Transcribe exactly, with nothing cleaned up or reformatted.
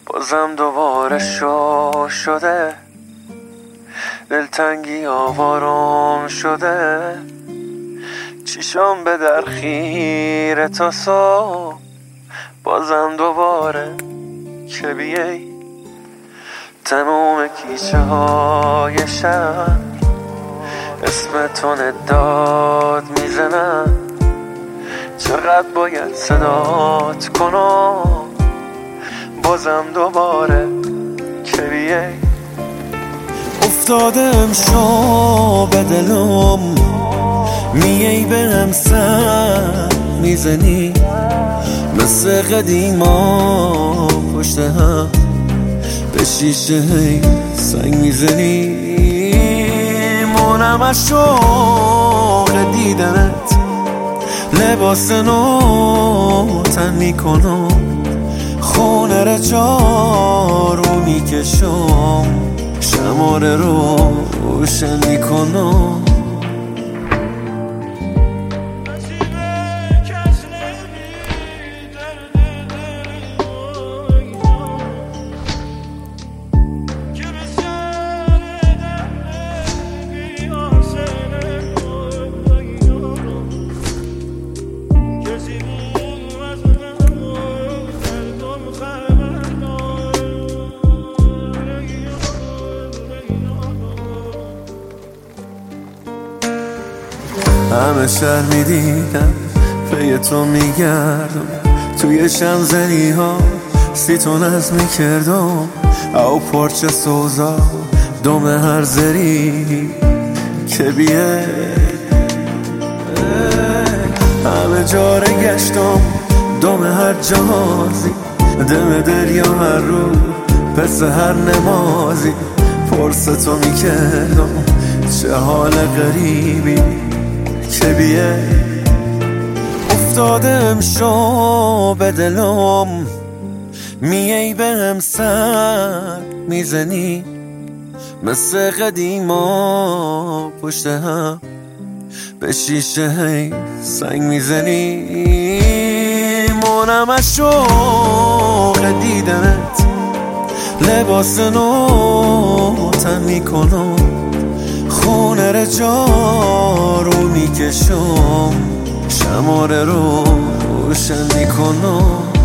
بازم دوباره شو شده، دلتنگی آوارم شده، چیشم به در خیره تا صبح. بازم دوباره که بیایی تموم کیچه های شهر اسم تو نداد میزنن. چقدر باید صدات کنم بازم دوباره که بیایی. افتادم شو به دلم، میای به هم سر میزنی مثل قدیما پشت هم به شیشه سنگ میزنی. مونم از شوق دیدنت لباس نو تن میکنم، خونه را جارو میکشم، شماره رو روشن میکنم. همه شهر میدیدم پی تو میگردم، توی شمزنی ها سی تو نظم میکردم، او پرچه سوزا دوم هر زری که بیه. همه جاره گشتم دوم هر جهازی، دم دریا هر رو پس هر نمازی، پرسه تو میکردم چه حال غریبی که بیه. افتادم شو به دلم، میای به هم سر میزنی مثل قدیما پشت هم به شیشه سنگ میزنی. مونم از شوق دیدنت لباس نو تن میکنم، خونه را جارو میکشم، شماره رو روشن میکنم.